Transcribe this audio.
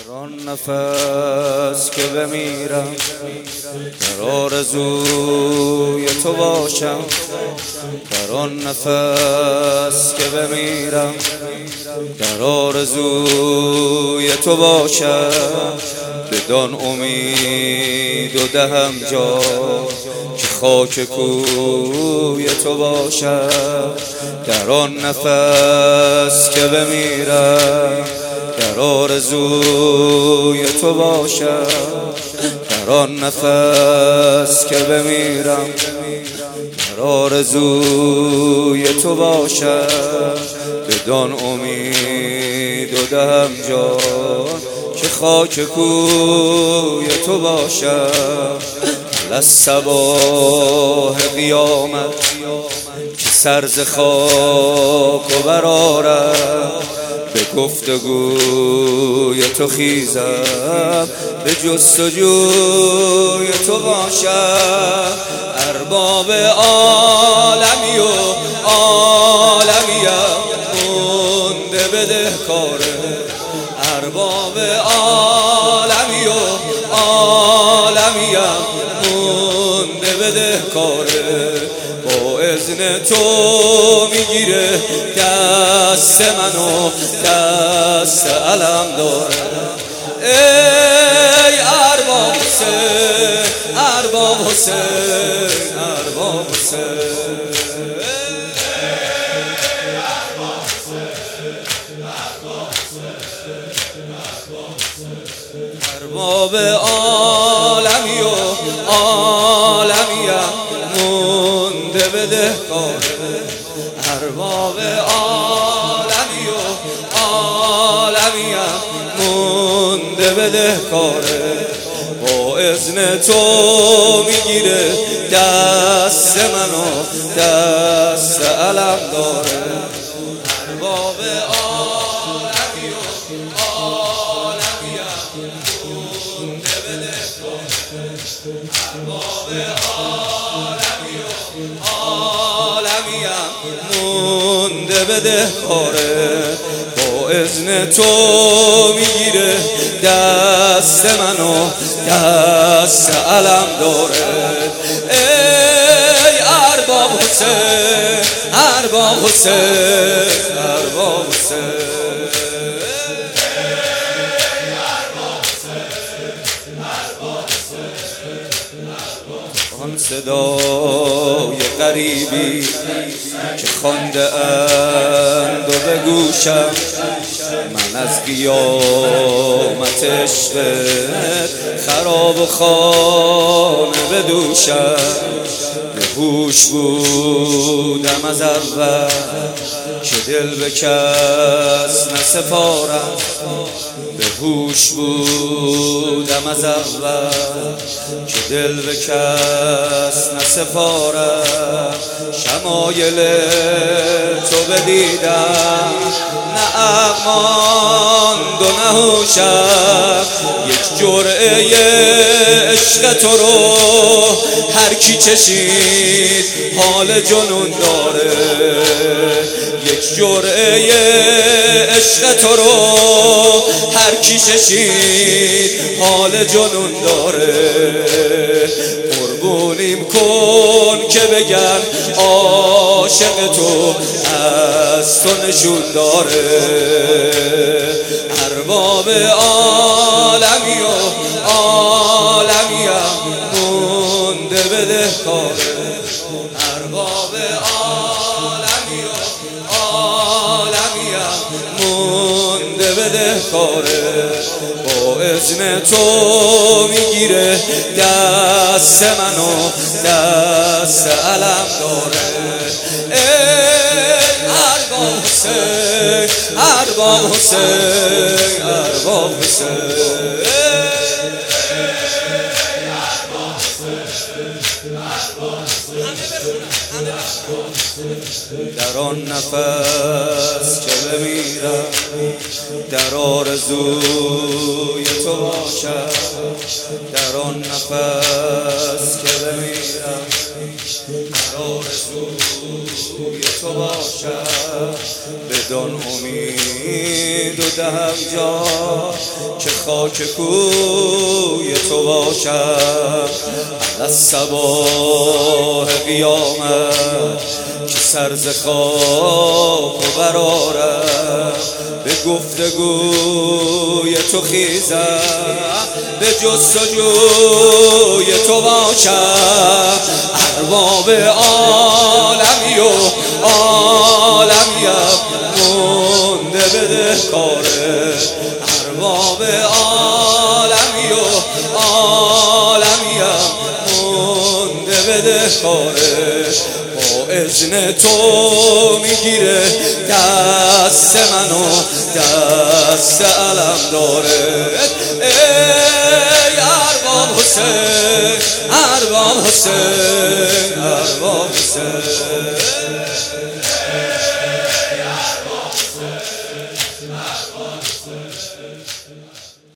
در آن نفس که بمیرم در آرزوی تو باشم، در آن نفس که بمیرم در آرزوی تو باشم. بدان امید و دهم جا که خاک کوی تو باشم. در آن نفس که بمیرم در آرزوی تو باشم، در آن نفس که بمیرم در آرزوی تو باشم. بدان امید و دهم جان که خاک کوی تو باشم. للصباح قیامت که سر ز خاک و برآرم، به گفتگوی تو خیزم به جستجوی تو باشم. ارباب عالمی و عالمیم مونده بدهکاره، ارباب عالمی و عالمیم مونده بدهکاره. با اذن تو میگیره دست منو، دست علم داره. ای ارباب حسین، ارباب حسین، ارباب حسین، ارباب عالمی و عالمیم مونده بدهکاره. ارباب عالمی و عالمیم مونده بدهکاره. با اذن تو میگیره دست منو، دست علم داره. ارباب عالمی و عالمیم مونده بدهکاره. ارباب عالمی و عالمیم مونده بدهکاره. با اذن تو میگیره دست منو، دست علم داره. ای ارباب حسین، ارباب حسین، ارباب حسین، آن صدای غریبی که خوانده اند و به گوشم، من از قیامت عشقت خراب و خانه بدوشم. به هوش بودم از اول که دل به کس نسپارم، به هوش بودم از اول که دل به کس نسپارم. شمایل تو بدیدم نه ماند و نه هوشم. یک جرعه عشق تو رو هر کی چشید حال جنون داره. یک جرعه عشق تو رو هر کی چشید حال جنون داره. قربونیم کن که بگن عاشق تو از تو نشون داره. ارباب عالمی و عالمیم مونده بدهکاره. ارباب عالمی و عالمیم مونده بدهکاره. با اذن تو میگیره دست منو، دست علم داره. ای ارباب حسین، ارباب حسین، ارباب حسین، در آن نفس که بمیرم در آرزوی تو باشم. در آن نفس که بمیرم در آرزوی تو باشم. بدان امید و دهم جا که خاک کوی تو باشم. از صباح قیامت که سر ز خاک و برارم، به گفتگوی تو خیزم، به جستجوی تو باشم. ارباب عالمی و عالمیم مونده بدهکاره، ارباب عالمی و عالمیم مونده بدهکاره. با اذن تو میگیره دست منو، دست علم داره. ای ارباب حسین، ارباب حسین، ارباب حسین.